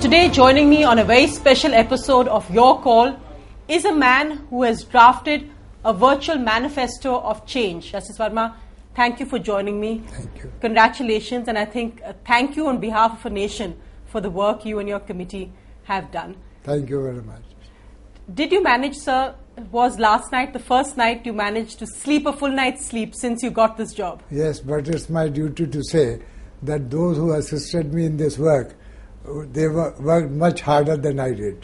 Today, joining me on a very special episode of Your Call is a man who has drafted a virtual manifesto of change. Justice Verma, thank you for joining me. Thank you. Congratulations, and I think thank you on behalf of a nation for the work you and your committee have done. Thank you very much. Did you manage, sir, was last night the first night you managed to sleep a full night's sleep since you got this job? Yes, but it's my duty to say that those who assisted me in this work, they worked much harder than I did.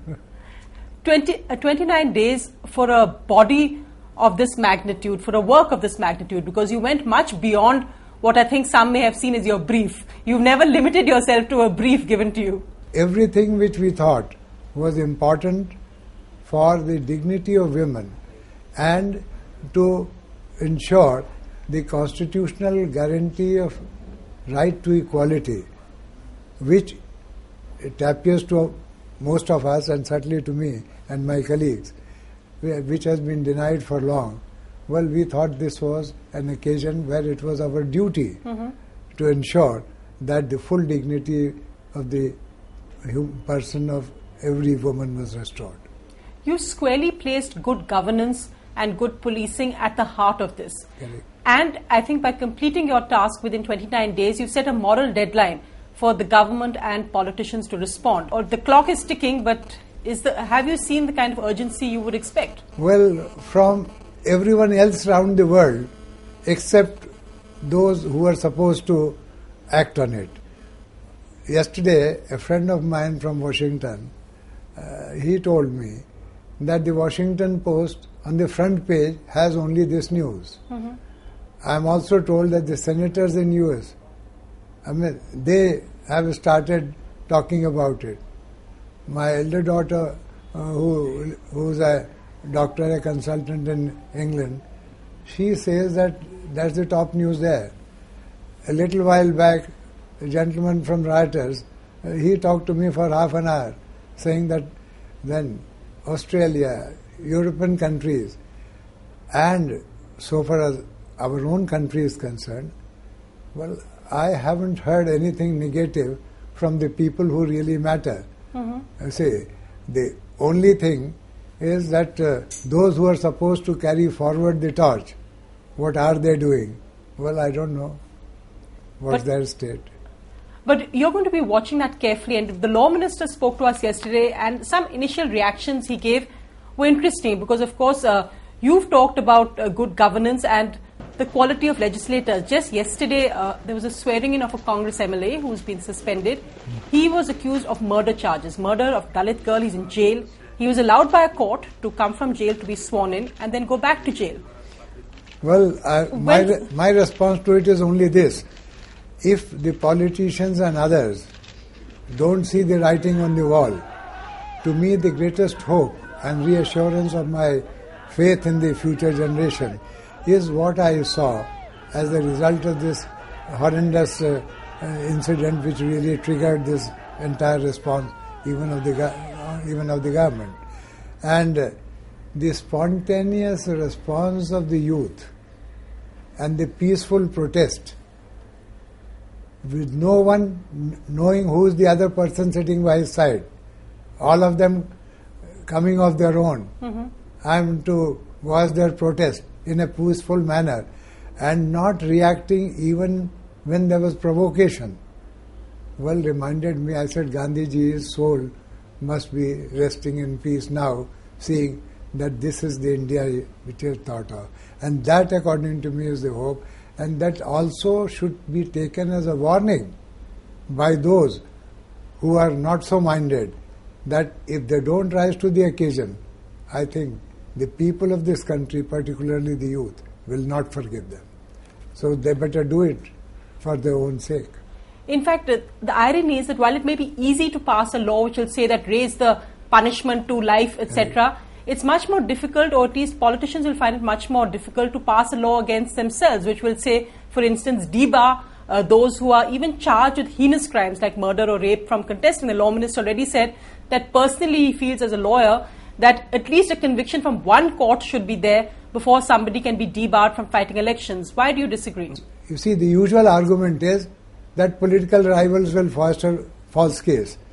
29 days for a body of this magnitude, for a work of this magnitude, because you went much beyond what I think some may have seen as your brief. You've never limited yourself to a brief given to you. Everything which we thought was important for the dignity of women and to ensure the constitutional guarantee of right to equality, which it appears to most of us and certainly to me and my colleagues, which has been denied for long. Well, we thought this was an occasion where it was our duty to ensure that the full dignity of the person of every woman was restored. You squarely placed good governance and good policing at the heart of this. Correct. And I think by completing your task within 29 days, you set a moral deadline for the government and politicians to respond. Or the clock is ticking, but have you seen the kind of urgency you would expect? Well, from everyone else around the world, except those who are supposed to act on it. Yesterday, a friend of mine from Washington, he told me that the Washington Post on the front page has only this news. I am also told that the senators in US, they have started talking about it. My elder daughter, who's a doctor, a consultant in England, she says that that's the top news there. A little while back, a gentleman from Reuters, he talked to me for half an hour, saying that then Australia, European countries, and so far as our own country is concerned, well, I haven't heard anything negative from the people who really matter. I say, the only thing is that those who are supposed to carry forward the torch, what are they doing? Well, I don't know what's their state. But you're going to be watching that carefully, and the law minister spoke to us yesterday, and some initial reactions he gave were interesting because, of course, you've talked about good governance and the quality of legislators. Just yesterday, there was a swearing-in of a Congress MLA who's been suspended. He was accused of murder charges, murder of Dalit girl. He's in jail. He was allowed by a court to come from jail to be sworn in and then go back to jail. Well, my response to it is only this. If the politicians and others don't see the writing on the wall, to me the greatest hope and reassurance of my faith in the future generation is what I saw as a result of this horrendous incident which really triggered this entire response even of the government. And the spontaneous response of the youth and the peaceful protest with no one knowing who is the other person sitting by his side, all of them coming of their own, and to voice their protest in a peaceful manner and not reacting even when there was provocation. Well, reminded me, I said, Gandhiji's soul must be resting in peace now, seeing that this is the India which is thought of. And that, according to me, is the hope. And that also should be taken as a warning by those who are not so minded, that if they don't rise to the occasion, I think the people of this country, particularly the youth, will not forgive them. So they better do it for their own sake. In fact, the irony is that while it may be easy to pass a law which will say that raise the punishment to life, etc., it's much more difficult, or at least politicians will find it much more difficult to pass a law against themselves, which will say, for instance, debar those who are even charged with heinous crimes like murder or rape from contesting. The law minister already said that personally he feels as a lawyer that at least a conviction from one court should be there before somebody can be debarred from fighting elections. Why do you disagree? You see, the usual argument is that political rivals will foster false case.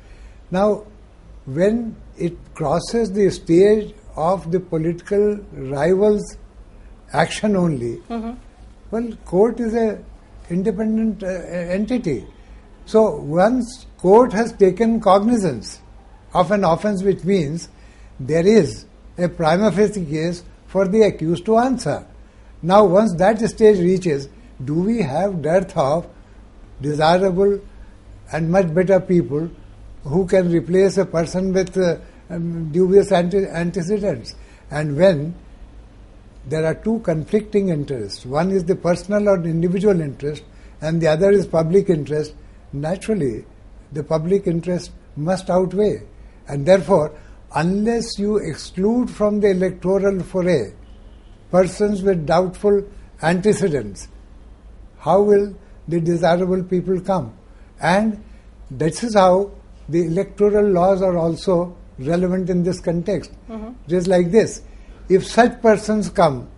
Now, when it crosses the stage of the political rivals' action only, well, court is a independent entity. So once court has taken cognizance of an offence, which means there is a prima facie case for the accused to answer. Now once that stage reaches, do we have dearth of desirable and much better people who can replace a person with dubious antecedents? And when there are two conflicting interests, one is the personal or individual interest and the other is public interest, naturally the public interest must outweigh. And therefore, unless you exclude from the electoral foray persons with doubtful antecedents, how will the desirable people come? And this is how the electoral laws are also relevant in this context. It is like this: if such persons come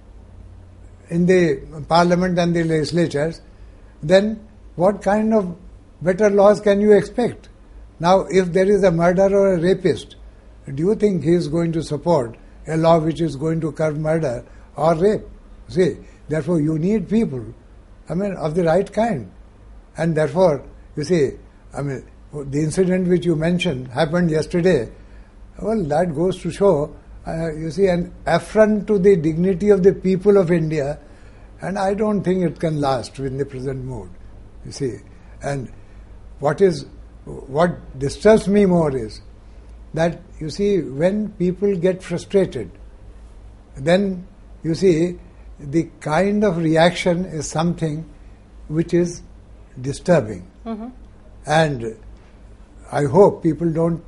in the parliament and the legislatures, then what kind of better laws can you expect? Now, if there is a murderer or a rapist, do you think he is going to support a law which is going to curb murder or rape? See, therefore you need people, of the right kind. And therefore, you see, the incident which you mentioned happened yesterday. Well, that goes to show, an affront to the dignity of the people of India, and I don't think it can last in the present mood, you see. And what disturbs me more is that, you see, when people get frustrated, then, you see, the kind of reaction is something which is disturbing. And I hope people don't,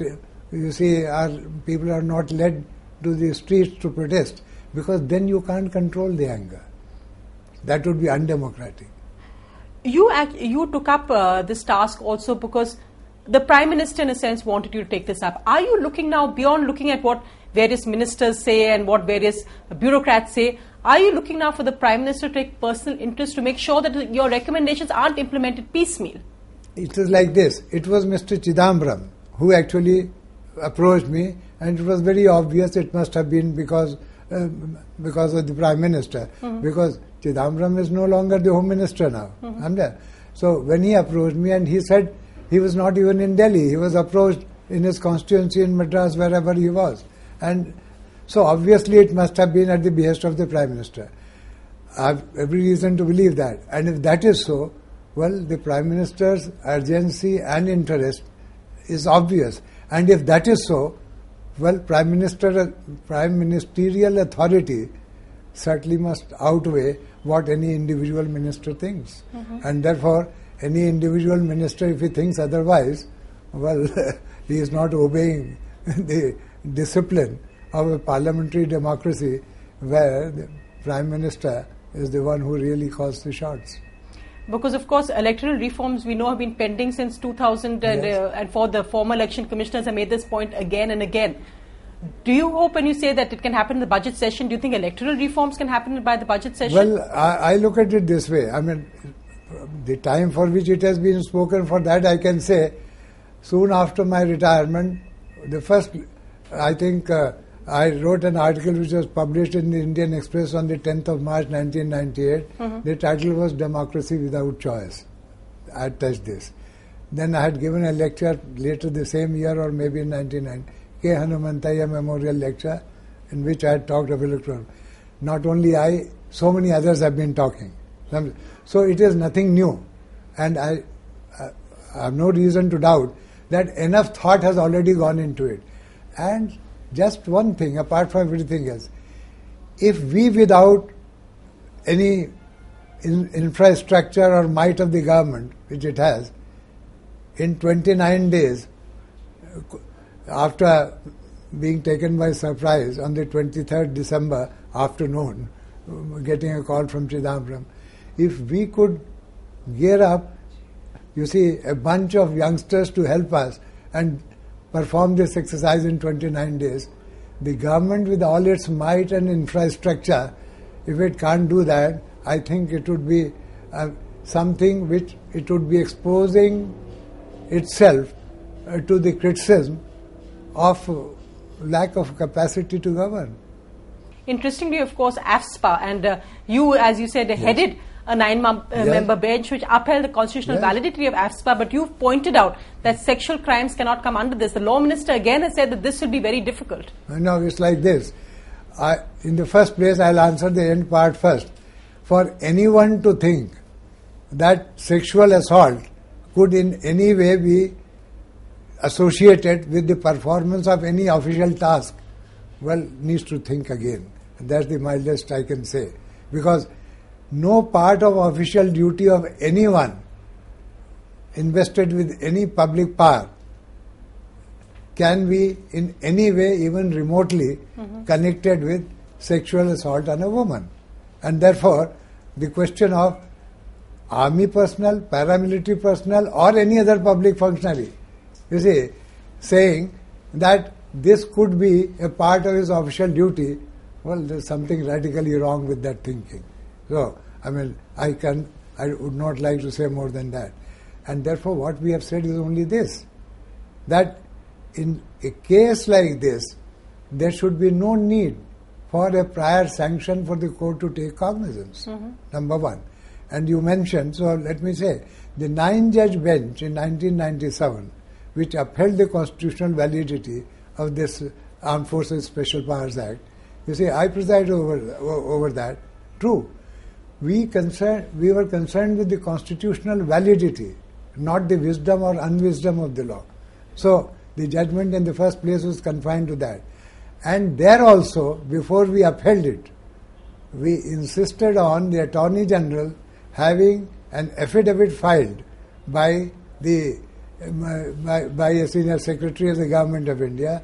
people are not led to the streets to protest, because then you can't control the anger. That would be undemocratic. You took up this task also because the Prime Minister, in a sense, wanted you to take this up. Are you looking now beyond looking at what various ministers say and what various bureaucrats say? Are you looking now for the Prime Minister to take personal interest to make sure that your recommendations aren't implemented piecemeal? It is like this. It was Mr. Chidambaram who actually approached me, and it was very obvious it must have been because of the Prime Minister, because Chidambaram is no longer the Home Minister now. So when he approached me, and he said he was not even in Delhi, he was approached in his constituency in Madras, wherever he was. And so obviously it must have been at the behest of the Prime Minister. I have every reason to believe that. And if that is so, well, the Prime Minister's urgency and interest is obvious. And if that is so, well, Prime Ministerial authority certainly must outweigh what any individual minister thinks. And therefore, any individual minister, if he thinks otherwise, well, he is not obeying the discipline of a parliamentary democracy where the Prime Minister is the one who really calls the shots. Because, of course, electoral reforms we know have been pending since 2000, and for the former election commissioners have made this point again and again. Do you hope, when you say that it can happen in the budget session, do you think electoral reforms can happen by the budget session? Well, I look at it this way. The time for which it has been spoken, for that I can say, soon after my retirement, I wrote an article which was published in the Indian Express on the 10th of March 1998. The title was Democracy Without Choice. I touched this. Then I had given a lecture later the same year, or maybe in 1999, K. Hanumantaiah Memorial Lecture, in which I had talked of electoral. Not only I, so many others have been talking. So it is nothing new. And I have no reason to doubt that enough thought has already gone into it. And just one thing, apart from everything else, if we, without any infrastructure or might of the government, which it has, in 29 days, after being taken by surprise on the 23rd December afternoon, getting a call from Chidambaram, if we could gear up, a bunch of youngsters to help us and perform this exercise in 29 days, the government with all its might and infrastructure, if it can't do that, I think it would be something which it would be exposing itself to the criticism of lack of capacity to govern. Interestingly, of course, AFSPA, and you, as you said, headed a 9-member bench which upheld the constitutional validity of AFSPA, but you've pointed out that sexual crimes cannot come under this. The law minister again has said that this will be very difficult. No, it's like this. In the first place, I'll answer the end part first. For anyone to think that sexual assault could in any way be associated with the performance of any official task, well, needs to think again. That's the mildest I can say. Because no part of official duty of anyone invested with any public power can be in any way even remotely connected with sexual assault on a woman. And therefore, the question of army personnel, paramilitary personnel or any other public functionary, you see, saying that this could be a part of his official duty, well, there's something radically wrong with that thinking. So, I mean, I would not like to say more than that. And therefore, what we have said is only this, that in a case like this, there should be no need for a prior sanction for the court to take cognizance, number one. And you mentioned, so let me say, the 9-judge bench in 1997, which upheld the constitutional validity of this Armed Forces Special Powers Act, you see, I presided over that. True. We were concerned with the constitutional validity, not the wisdom or unwisdom of the law. So, the judgment in the first place was confined to that. And there also, before we upheld it, we insisted on the Attorney General having an affidavit filed by a senior secretary of the Government of India,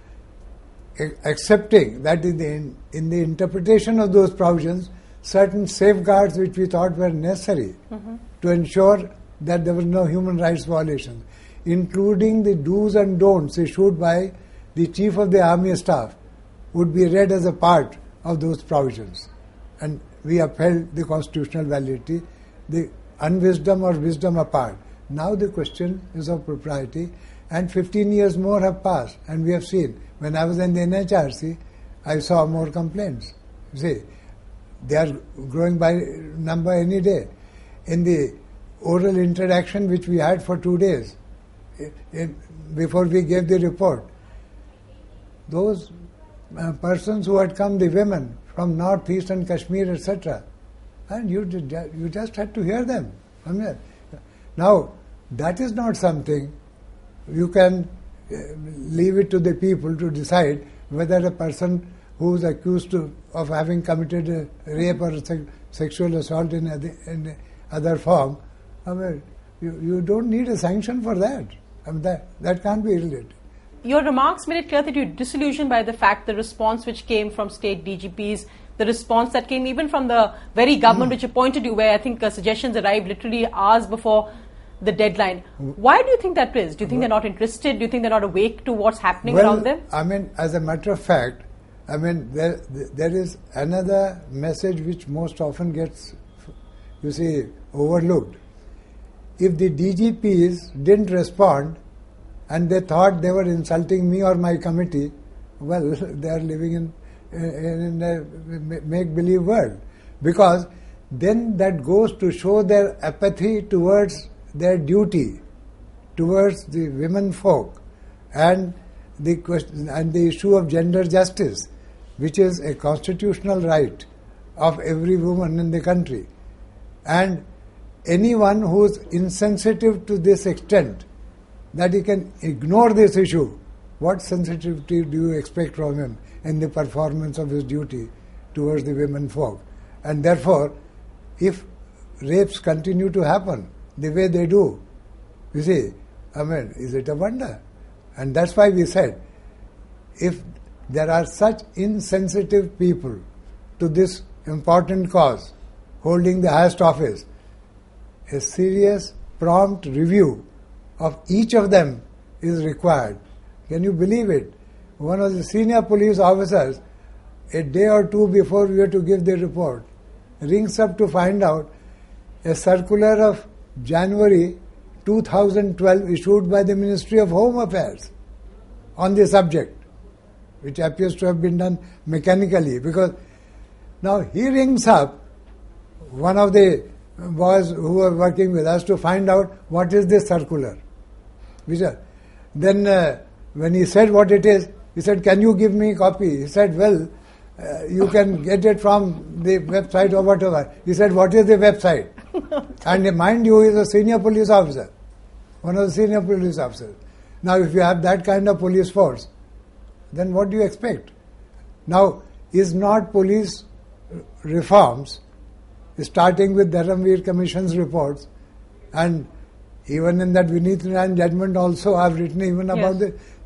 accepting that in the interpretation of those provisions, certain safeguards which we thought were necessary to ensure that there was no human rights violation, including the do's and don'ts issued by the Chief of the Army Staff, would be read as a part of those provisions. And we upheld the constitutional validity, the unwisdom or wisdom apart. Now the question is of propriety, and 15 years more have passed, and we have seen, when I was in the NHRC, I saw more complaints. You see, they are growing by number any day. In the oral interaction which we had for 2 days, before we gave the report, those persons who had come, the women from Northeast and Kashmir, etc., and you just had to hear them from here. Now, that is not something you can leave it to the people to decide whether a person who is accused of having committed a rape or sexual assault in other form. I mean, you don't need a sanction for that. I mean, that can't be related. Your remarks made it clear that you're disillusioned by the fact the response which came from state DGPs, the response that came even from the very government which appointed you, where I think suggestions arrived literally hours before the deadline. Why do you think that is? Do you think they're not interested? Do you think they're not awake to what's happening around them? I mean, as a matter of fact, I mean, there is another message which most often gets, you see, overlooked. If the DGPs didn't respond and they thought they were insulting me or my committee, well, they are living in a make-believe world. Because then that goes to show their apathy towards their duty, towards the women folk, and the question and the issue of gender justice, which is a constitutional right of every woman in the country. And anyone who is insensitive to this extent that he can ignore this issue, what sensitivity do you expect from him in the performance of his duty towards the women folk? And therefore, if rapes continue to happen the way they do, you see, I mean, is it a wonder? And that's why we said, if there are such insensitive people to this important cause, holding the highest office, a serious, prompt review of each of them is required. Can you believe it? One of the senior police officers, a day or two before we were to give the report, rings up to find out a circular of January 2012 issued by the Ministry of Home Affairs on the subject, which appears to have been done mechanically, because now he rings up one of the boys who were working with us to find out what is this circular. Then when he said what it is, he said, "Can you give me a copy?" He said, "Well, you can get it from the website or whatever." He said, "What is the website?" And mind you, he is a senior police officer, one of the senior police officers. Now, if you have that kind of police force, then what do you expect? Now, is not police reforms, starting with Dharamveer Commission's reports, and even in that Vineet Narayan judgment also I've written even about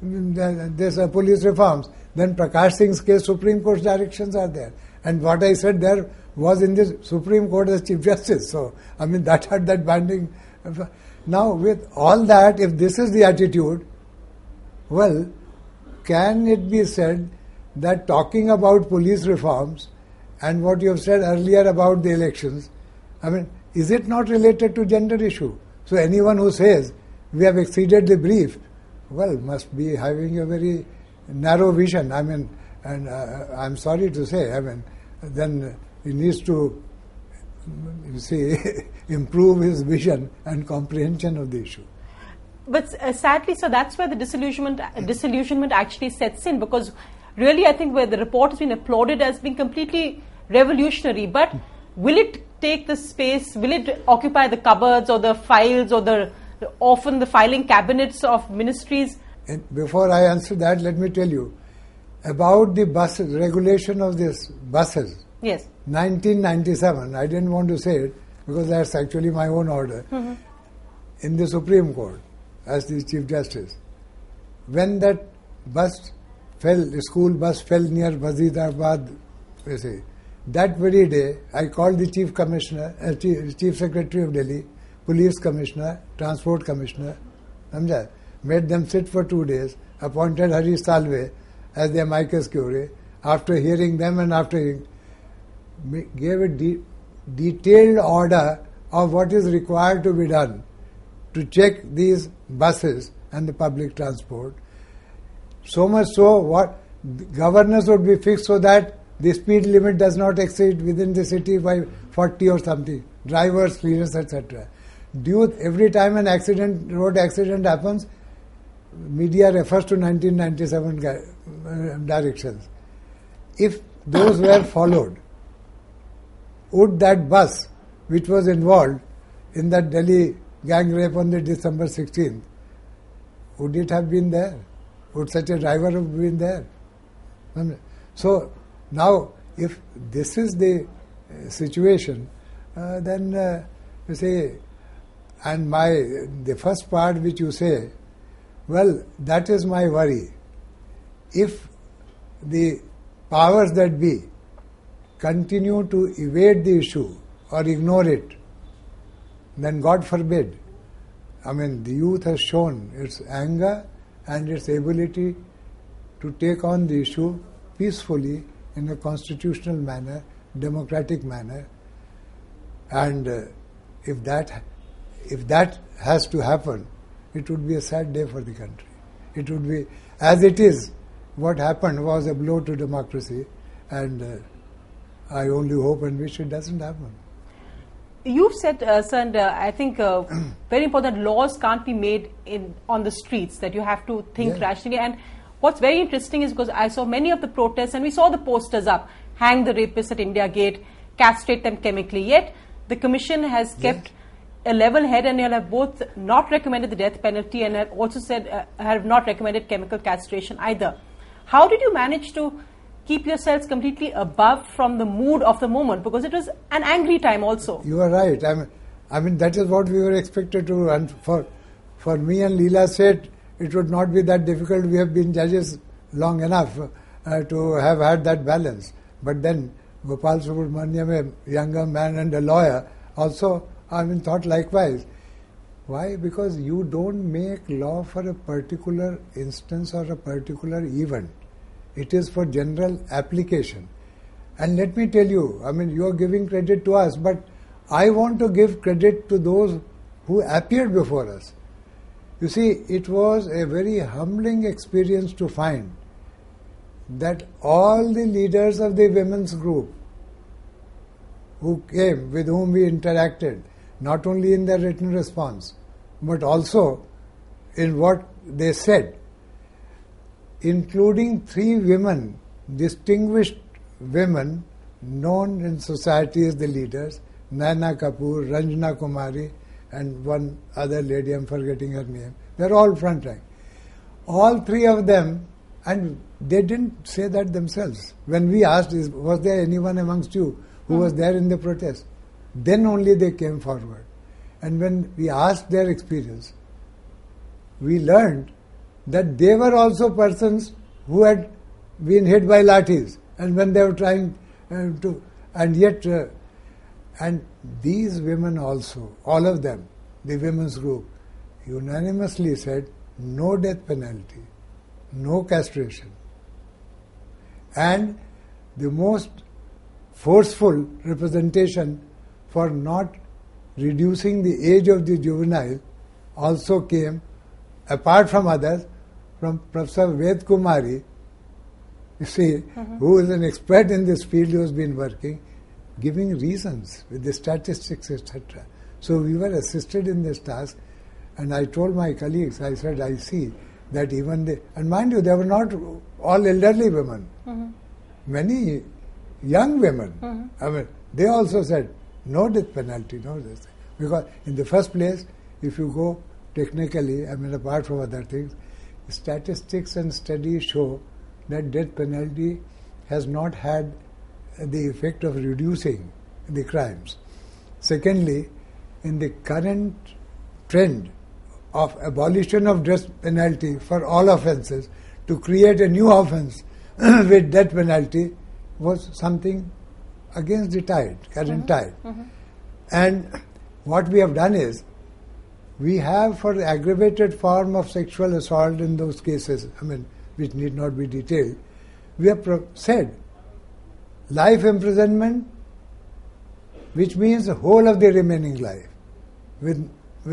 this police reforms. Then Prakash Singh's case, Supreme Court's directions are there. And what I said there was in the Supreme Court as Chief Justice. So, I mean, that had that binding. Now, with all that, if this is the attitude, well, can it be said that talking about police reforms and what you have said earlier about the elections, I mean, is it not related to gender issue? So anyone who says we have exceeded the brief, well, must be having a very narrow vision. I mean, and I'm sorry to say, I mean, then he needs to, you see, improve his vision and comprehension of the issue. But sadly, so that's where the disillusionment actually sets in, because really I think where the report has been applauded as being completely revolutionary, but will it take the space, will it occupy the cupboards or the files or often the filing cabinets of ministries? And before I answer that, let me tell you about the buses, regulation of these buses. Yes. 1997, I didn't want to say it because that's actually my own order, in the Supreme Court as the Chief Justice. When that bus fell, the school bus fell near Wazirabad, you see, that very day, I called the Chief Commissioner, Chief Secretary of Delhi, Police Commissioner, Transport Commissioner, made them sit for 2 days, appointed Harish Salve as the amicus curiae. After hearing them and after gave a detailed order of what is required to be done to check these buses and the public transport. So much so, what governors would be fixed so that the speed limit does not exceed within the city by 40 or something. Drivers, clearance, etc. Every time an road accident happens, media refers to 1997 directions. If those were followed, would that bus, which was involved in that Delhi gang rape on the December 16th, would it have been there? Would such a driver have been there? So, now, if this is the situation, then you say, and the first part which you say, well, that is my worry. If the powers that be continue to evade the issue or ignore it, then God forbid. I mean, the youth has shown its anger and its ability to take on the issue peacefully in a constitutional manner, democratic manner, and if that has to happen, it would be a sad day for the country. It would be, as it is, what happened was a blow to democracy, and I only hope and wish it doesn't happen. You've said, sir, and I think very important, laws can't be made on the streets, that you have to think rationally. And what's very interesting is because I saw many of the protests and we saw the posters up, hang the rapists at India Gate, castrate them chemically. Yet the Commission has kept a level head, and you have both not recommended the death penalty and have also said have not recommended chemical castration either. How did you manage to keep yourselves completely above from the mood of the moment? Because it was an angry time also. You are right. I mean that is what we were expected to do. And for me and Leela said, it would not be that difficult. We have been judges long enough to have had that balance. But then Gopal Subramaniam, a younger man and a lawyer, also thought likewise. Why? Because you don't make law for a particular instance or a particular event. It is for general application. And let me tell you, you are giving credit to us, but I want to give credit to those who appeared before us. You see, it was a very humbling experience to find that all the leaders of the women's group who came, with whom we interacted, not only in their written response, but also in what they said, including 3 women, distinguished women known in society as the leaders, Naina Kapoor, Ranjana Kumari, and one other lady, I'm forgetting her name. They're all front rank. All 3 of them, and they didn't say that themselves. When we asked, was there anyone amongst you who was there in the protest? Then only they came forward. And when we asked their experience, we learned that they were also persons who had been hit by lathis, and when they were trying to, and yet, and these women also, all of them, the women's group, unanimously said no death penalty, no castration. And the most forceful representation for not reducing the age of the juvenile also came, apart from others, from Professor Ved Kumari, you see, who is an expert in this field, who has been working, giving reasons with the statistics, etc. So we were assisted in this task, and I told my colleagues, I said, I see that even they, and mind you, they were not all elderly women, many young women. I mean, they also said, no death penalty, no this. Because in the first place, if you go technically, I mean, apart from other things, statistics and studies show that death penalty has not had the effect of reducing the crimes. Secondly, in the current trend of abolition of death penalty for all offences, to create a new offence with death penalty was something against the tide, current tide. And what we have done is, we have, for the aggravated form of sexual assault in those cases, I mean, which need not be detailed, we have said life imprisonment, which means the whole of the remaining life, with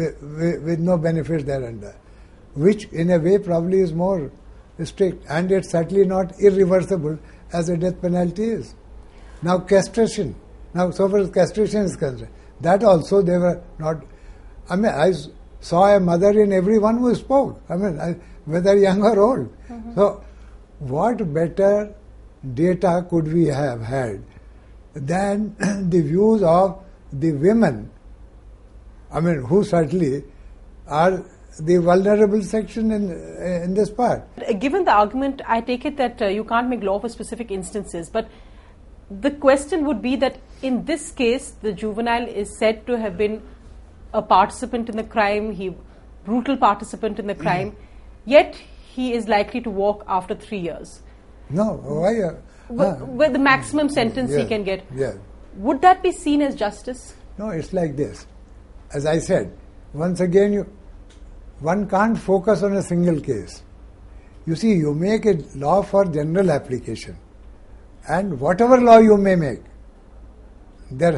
no benefit thereunder, which in a way probably is more strict, and it's certainly not irreversible as a death penalty is. Now castration, so far as castration is concerned, that also they were not, I mean, I saw a mother in everyone who spoke, I mean, whether young or old. So what better data could we have had than the views of the women, I mean, who certainly are the vulnerable section in this part. Given the argument, I take it that you can't make law for specific instances, but the question would be that in this case, the juvenile is said to have been a participant in the crime, brutal participant in the crime, yet he is likely to walk after 3 years. No, why? With the maximum sentence he can get. Yeah. Would that be seen as justice? No, it's like this. As I said, once again, one can't focus on a single case. You see, you make a law for general application, and whatever law you may make, there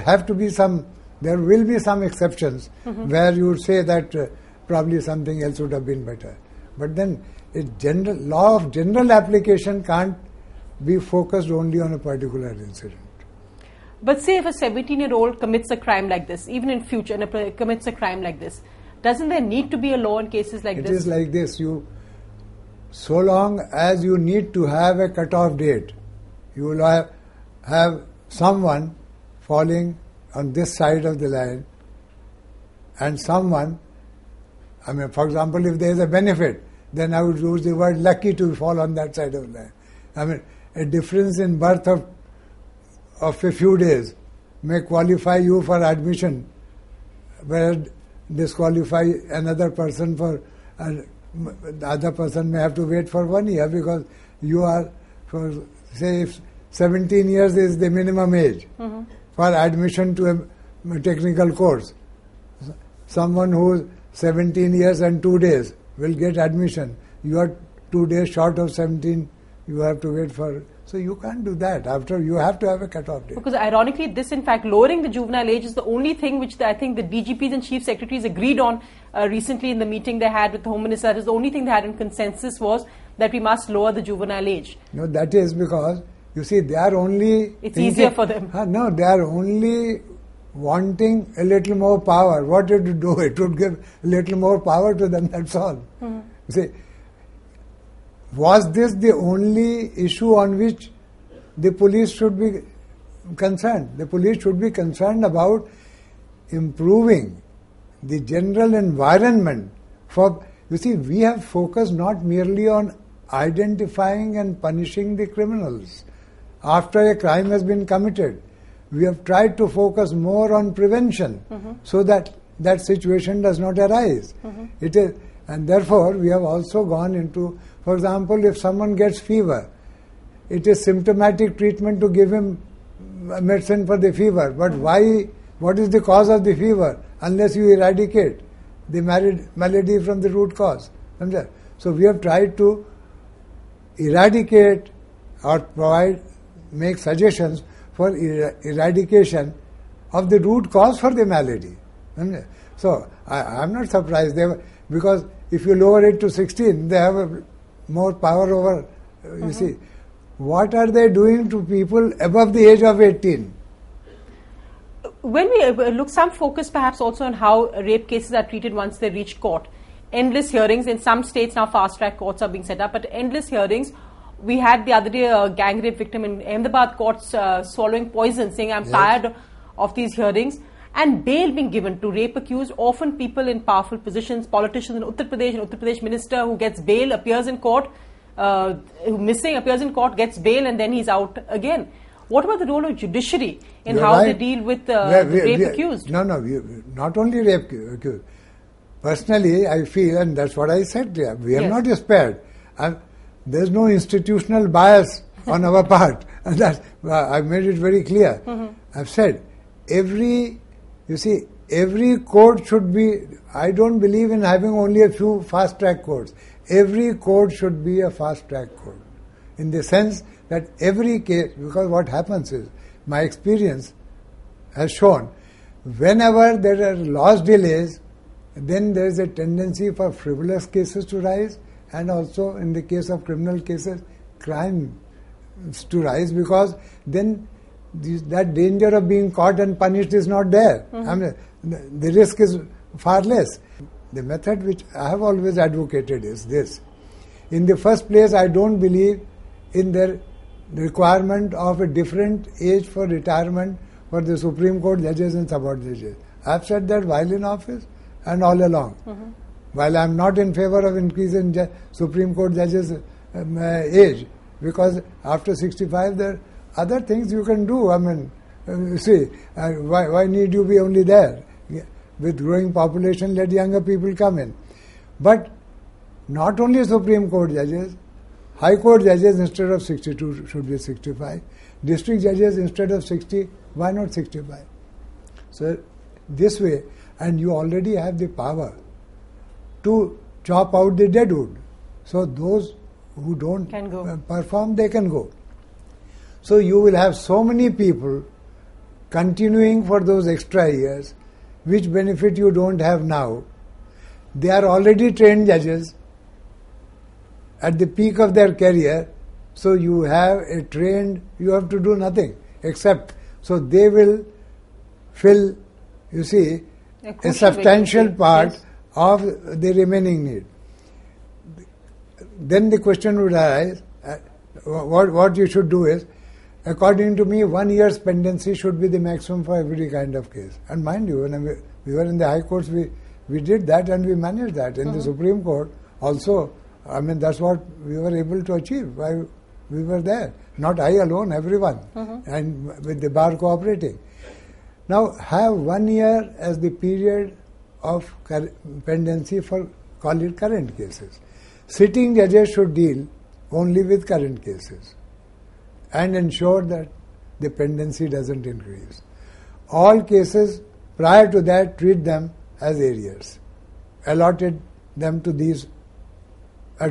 will be some exceptions where you would say that probably something else would have been better. But then a law of general application can't be focused only on a particular incident. But say if a 17-year-old commits a crime like this, even in future, and commits a crime like this, doesn't there need to be a law in cases like this? It is like this. So long as you need to have a cut-off date, you will have someone falling on this side of the line, and someone, I mean, for example, if there is a benefit, then I would use the word lucky to fall on that side of the line. I mean, a difference in birth of a few days may qualify you for admission, whereas disqualify another person for, the other person may have to wait for 1 year because you are, for say, if 17 years is the minimum age for admission to a technical course. Someone who is 17 years and 2 days will get admission. You are 2 days short of 17 you have to wait for. So you can't do that. After, you have to have a cut-off date. Because ironically, this in fact, lowering the juvenile age is the only thing which I think the DGPs and chief secretaries agreed on recently in the meeting they had with the Home Minister. That is the only thing they had in consensus, was that we must lower the juvenile age. No, that is because, you see, they are only... It's easier for them. No, they are only wanting a little more power. What it would do? It would give a little more power to them, that's all. Mm-hmm. You see, was this the only issue on which the police should be concerned? The police should be concerned about improving the general environment for... You see, we have focused not merely on identifying and punishing the criminals after a crime has been committed. We have tried to focus more on prevention, so that that situation does not arise. It is, and therefore we have also gone into, for example, if someone gets fever, it is symptomatic treatment to give him medicine for the fever. But why? What is the cause of the fever? Unless you eradicate the malady from the root cause. So we have tried to eradicate or make suggestions for eradication of the root cause for the malady. So I am not surprised, because if you lower it to 16, they have more power over, you see. What are they doing to people above the age of 18? When we look, some focus perhaps also on how rape cases are treated once they reach court. Endless hearings. In some states now fast-track courts are being set up, but endless hearings. We had the other day a gang rape victim in Ahmedabad courts swallowing poison, saying, I'm tired of these hearings. And bail being given to rape accused, often people in powerful positions, politicians in Uttar Pradesh, an Uttar Pradesh minister who gets bail, appears in court, appears in court, gets bail, and then he's out again. What about the role of judiciary in how they deal with the rape accused? No, not only rape accused. Personally, I feel, and that's what I said there, we are not spared. There's no institutional bias on our part. And that, I've made it very clear. I've said, every court should be, I don't believe in having only a few fast-track courts. Every court should be a fast-track court. In the sense that every case, because what happens is, my experience has shown, whenever there are loss delays, then there is a tendency for frivolous cases to rise, and also in the case of criminal cases, crimes to rise, because then that danger of being caught and punished is not there. I mean, the risk is far less. The method which I have always advocated is this. In the first place, I don't believe in the requirement of a different age for retirement for the Supreme Court judges and subordinate judges. I have said that while in office and all along. While I am not in favor of increasing Supreme Court judges' age, because after 65 there are other things you can do. I mean, why need you be only there? With growing population, let younger people come in. But not only Supreme Court judges, High Court judges instead of 62 should be 65. District judges instead of 60, why not 65? So this way, and you already have the power to chop out the deadwood. So those who don't perform, they can go. So you will have so many people continuing for those extra years, which benefit you don't have now. They are already trained judges at the peak of their career, so you have a trained, you have to do nothing except, so they will fill, you see, a substantial part of the remaining need. Then the question would arise, what you should do is, according to me, 1 year's pendency should be the maximum for every kind of case. And mind you, when we were in the High Courts, we did that and we managed that. In the Supreme Court also, I mean, that's what we were able to achieve while we were there. Not I alone, everyone, and with the bar cooperating. Now, have 1 year as the period of pendency for, call it, current cases. Sitting judges should deal only with current cases and ensure that the pendency doesn't increase. All cases prior to that, treat them as arrears. Allotted them to these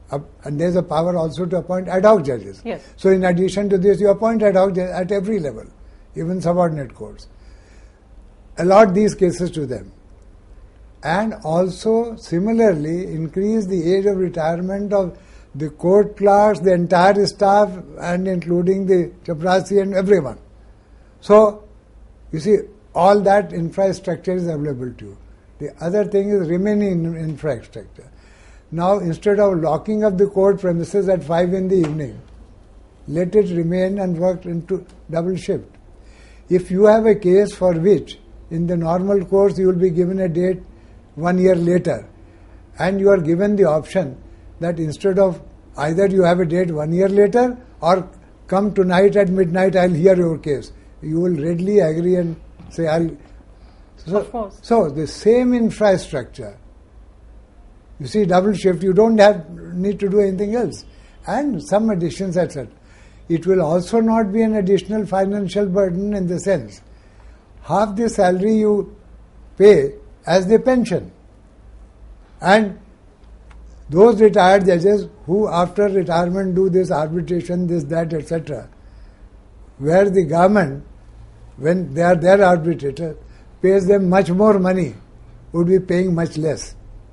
And there's a power also to appoint ad hoc judges. Yes. So in addition to this, you appoint ad hoc judges at every level, even subordinate courts. Allot these cases to them. And also, similarly, increase the age of retirement of the court clerks, the entire staff, and including the chaprasi and everyone. So, you see, all that infrastructure is available to you. The other thing is remaining infrastructure. Now, instead of locking up the court premises at 5 in the evening, let it remain and work into double shift. If you have a case for which, in the normal course, you will be given a date 1 year later, and you are given the option that instead of either you have a date 1 year later or come tonight at midnight, I'll hear your case. You will readily agree and say, I'll. Of course. So the same infrastructure. You see, double shift, you don't need to do anything else. And some additions, etc. It will also not be an additional financial burden in the sense, half the salary you pay as the pension. And those retired judges who after retirement do this arbitration, this, that, etc., where the government, when they are their arbitrator, pays them much more money, would be paying much less.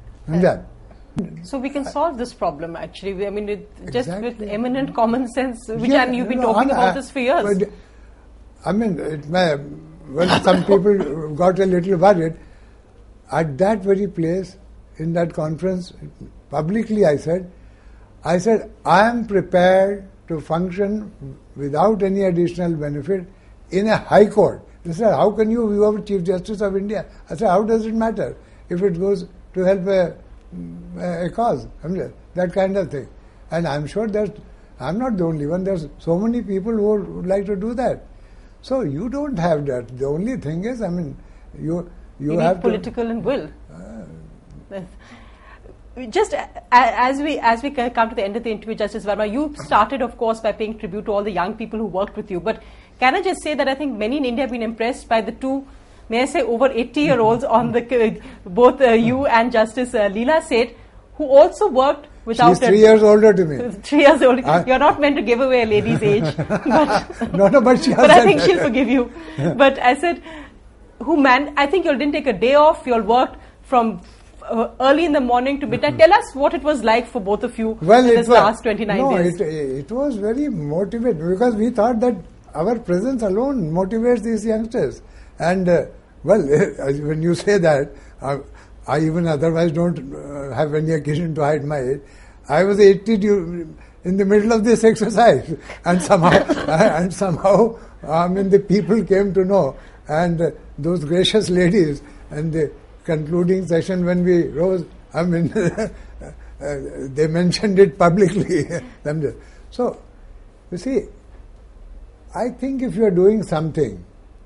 So we can solve this problem actually. I mean, just Exactly. with eminent common sense, and you've been talking about this for years. I mean, when some people got a little worried, at that very place, in that conference, publicly I said, I am prepared to function without any additional benefit in a high court. They said, how can you are Chief Justice of India? I said, how does it matter if it goes to help a cause? I mean, that kind of thing. And I'm sure that I'm not the only one. There's so many people who would like to do that. So you don't have that. The only thing is, I mean, you have need political and will. Just as we come to the end of the interview, Justice Verma, you started, of course, by paying tribute to all the young people who worked with you. But can I just say that I think many in India have been impressed by the two, may I say, over 80-year-olds on the both you and Justice Leela Seth, who also worked without. She's 3 years older to me. 3 years older. You're not meant to give away a lady's age. But, but she has. But I think she'll forgive you. But I said, I think you all didn't take a day off. You all worked from early in the morning to midnight. Tell us what it was like for both of you in this last 29 days. It was very motivating because we thought that our presence alone motivates these youngsters. And when you say that, I even otherwise don't have any occasion to hide my age. I was 80 in the middle of this exercise, and somehow, the people came to know, and those gracious ladies, and the concluding session when we rose, they mentioned it publicly. So, you see, I think if you are doing something,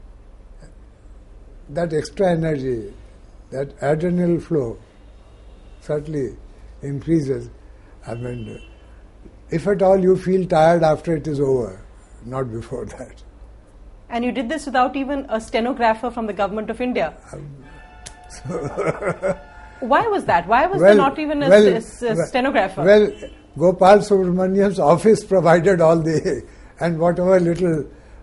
that extra energy, that adrenal flow certainly increases. If at all you feel tired after it is over, not before that. And you did this without even a stenographer from the government of India. Why was that? Why was there not even a stenographer? Well, Gopal Subramaniam's office provided all the, and whatever little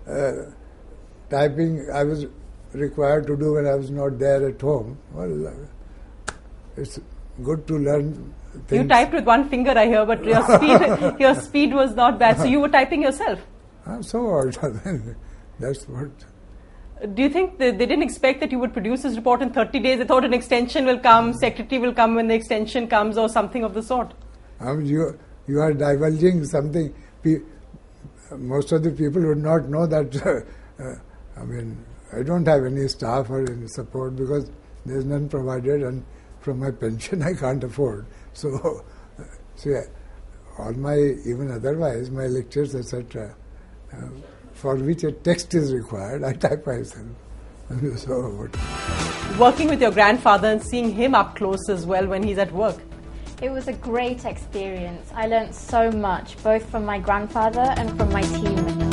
typing I was required to do when I was not there at home. Well, it's good to learn things. You typed with one finger, I hear, but your speed was not bad. So you were typing yourself. So what? That's what. Do you think they didn't expect that you would produce this report in 30 days? They thought an extension will come, secretary will come when the extension comes, or something of the sort. You are divulging something. Most of the people would not know that. I don't have any staff or any support because there is none provided, and from my pension I can't afford. So, all my, even otherwise, my lectures, etc., for which a text is required, I type myself. So, working with your grandfather and seeing him up close as well when he's at work. It was a great experience. I learned so much, both from my grandfather and from my team.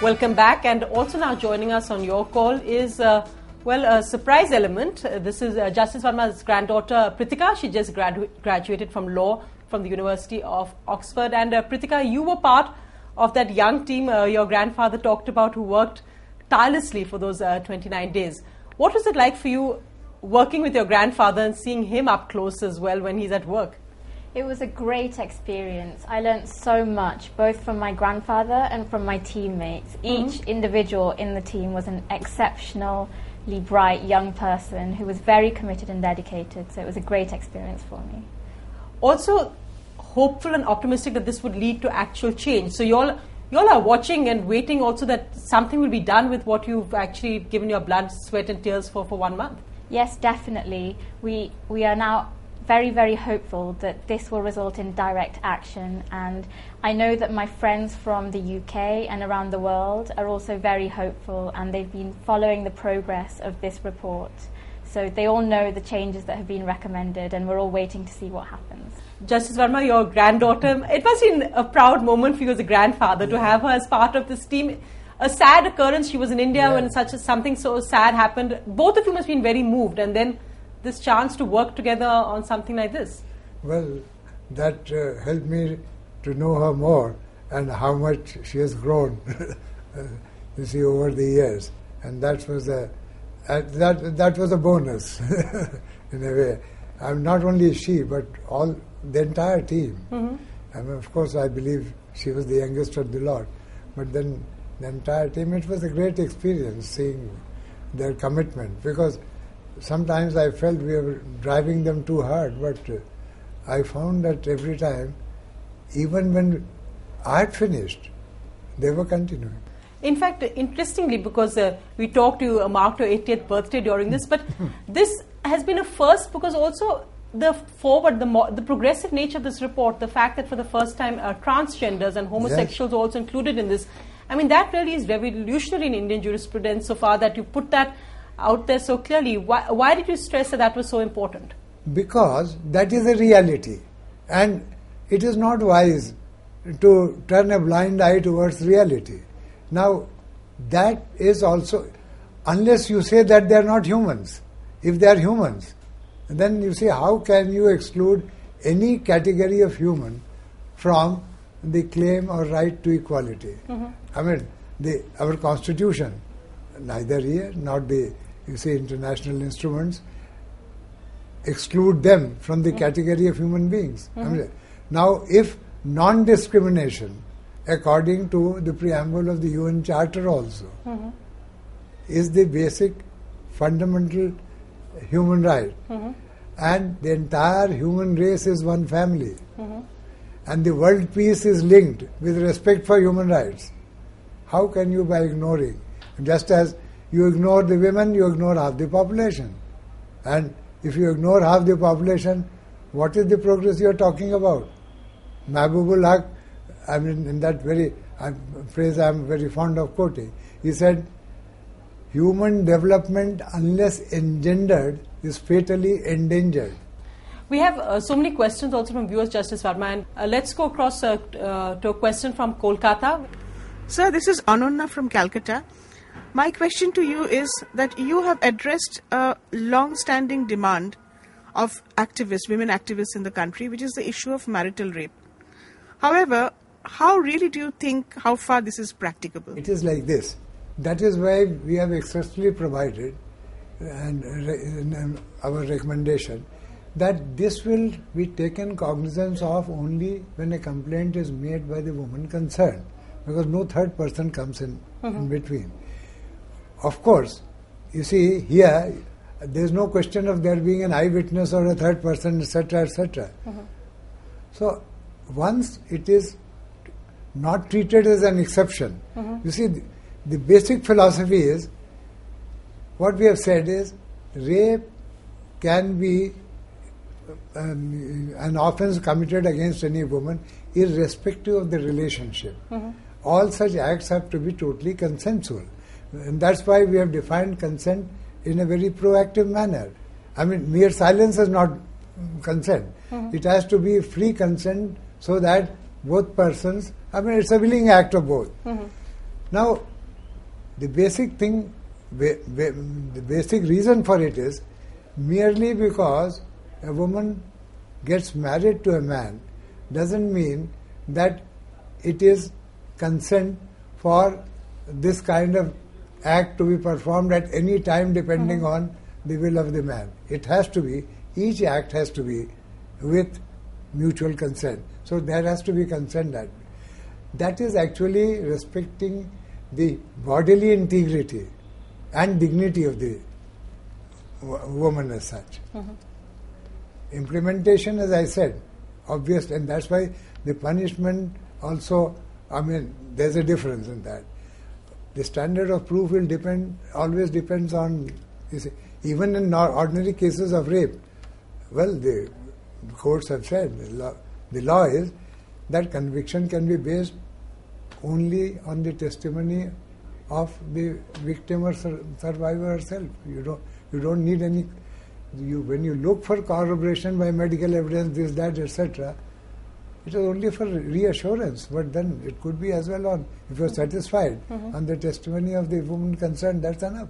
Welcome back, and also now joining us on your call is, a surprise element. This is Justice Verma's granddaughter, Pritika. She just graduated from law from the University of Oxford. And Pritika, you were part of that young team your grandfather talked about who worked tirelessly for those 29 days. What was it like for you working with your grandfather and seeing him up close as well when he's at work? It was a great experience. I learned so much, both from my grandfather and from my teammates. Each individual in the team was an exceptionally bright young person who was very committed and dedicated. So it was a great experience for me. Also, hopeful and optimistic that this would lead to actual change. So you all are watching and waiting also that something will be done with what you've actually given your blood, sweat and tears for 1 month. Yes, definitely. We are now very, very hopeful that this will result in direct action, and I know that my friends from the UK and around the world are also very hopeful, and they've been following the progress of this report. So they all know the changes that have been recommended, and we're all waiting to see what happens. Justice Verma, your granddaughter, it must be a proud moment for you as a grandfather to have her as part of this team. A sad occurrence. She was in India when something so sad happened. Both of you must have been very moved, and then this chance to work together on something like this. Well, that helped me to know her more and how much she has grown, you see, over the years. And that was that was a bonus in a way. Not only she, but the entire team. I mean, of course, I believe she was the youngest of the lot, but then the entire team. It was a great experience seeing their commitment, because sometimes I felt we were driving them too hard, but I found that every time, even when I had finished, they were continuing. In fact, interestingly, because we talked, you marked your 80th birthday during this, but this has been a first because also the progressive nature of this report, the fact that for the first time transgenders and homosexuals are also included in this, I mean, that really is revolutionary in Indian jurisprudence so far that you put that out there so clearly. Why did you stress that was so important? Because that is a reality, and it is not wise to turn a blind eye towards reality. Now, that is also, unless you say that they are not humans. If they are humans, then you see, how can you exclude any category of human from the claim or right to equality? I mean, our constitution, neither here nor the international instruments exclude them from the category of human beings. I mean, now, if non-discrimination, according to the preamble of the UN Charter also, is the basic fundamental human right, and the entire human race is one family, and the world peace is linked with respect for human rights, how can you, by ignoring, just as you ignore the women, you ignore half the population. And if you ignore half the population, what is the progress you are talking about? Mahbubul Haq, I mean, in that very phrase I am very fond of quoting, he said, human development, unless engendered, is fatally endangered. We have so many questions also from viewers, Justice Verma, and let's go across to a question from Kolkata. Sir, this is Anonna from Calcutta. My question to you is that you have addressed a long-standing demand of activists, women activists in the country, which is the issue of marital rape. However, how really do you think, how far this is practicable? It is like this. That is why we have expressly provided and in our recommendation that this will be taken cognizance of only when a complaint is made by the woman concerned, because no third person comes in between. Of course, you see, here there is no question of there being an eyewitness or a third person, etc., etc. So, once it is not treated as an exception, you see, the basic philosophy is, what we have said is, rape can be an offence committed against any woman irrespective of the relationship. All such acts have to be totally consensual. And that's why we have defined consent in a very proactive manner. I mean, mere silence is not consent. It has to be free consent so that both persons, I mean, it's a willing act of both. Now, The basic thing, the basic reason for it is merely because a woman gets married to a man doesn't mean that it is consent for this kind of act to be performed at any time depending on the will of the man. It has to be, each act has to be with mutual consent. So there has to be consent. That is actually respecting the bodily integrity and dignity of the woman as such. Implementation, as I said, obvious, and that's why the punishment also, there's a difference in that. The standard of proof will always depends on, even in ordinary cases of rape. Well, the courts have said, the law is that conviction can be based only on the testimony of the victim or survivor herself. You don't need any. When you look for corroboration by medical evidence, this, that, etc., it is only for reassurance. But then it could be as well on, if you are satisfied on the testimony of the woman concerned, that's enough.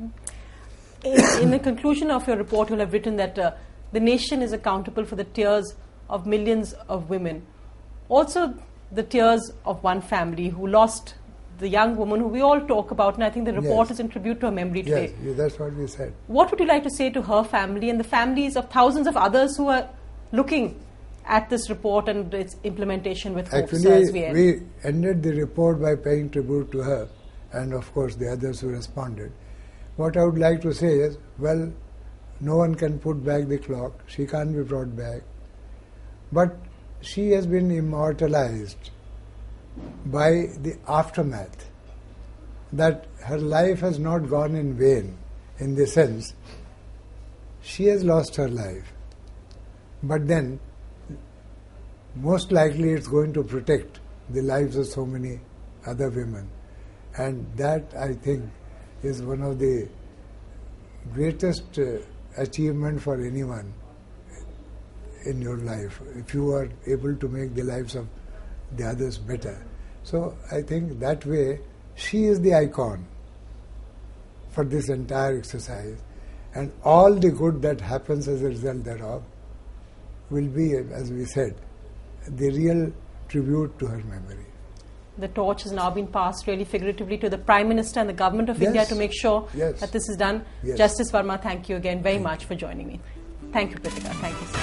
In the conclusion of your report, you will have written that the nation is accountable for the tears of millions of women. Also, the tears of one family who lost the young woman who we all talk about, and I think the report is in tribute to her memory today. Yes, that's what we said. What would you like to say to her family and the families of thousands of others who are looking at this report and its implementation with hopes as we end? We ended the report by paying tribute to her and of course the others who responded. What I would like to say is, well, no one can put back the clock. She can't be brought back. But she has been immortalized by the aftermath, that her life has not gone in vain, in the sense she has lost her life, but then most likely it's going to protect the lives of so many other women, and that I think is one of the greatest achievement for anyone in your life, if you are able to make the lives of the others better. So I think that way she is the icon for this entire exercise, and all the good that happens as a result thereof will be, as we said, the real tribute to her memory. The torch has now been passed, really figuratively, to the Prime Minister and the Government of India to make sure that this is done. Justice Verma, thank you again very much for joining me. Thank you, Pritika. Thank you, sir.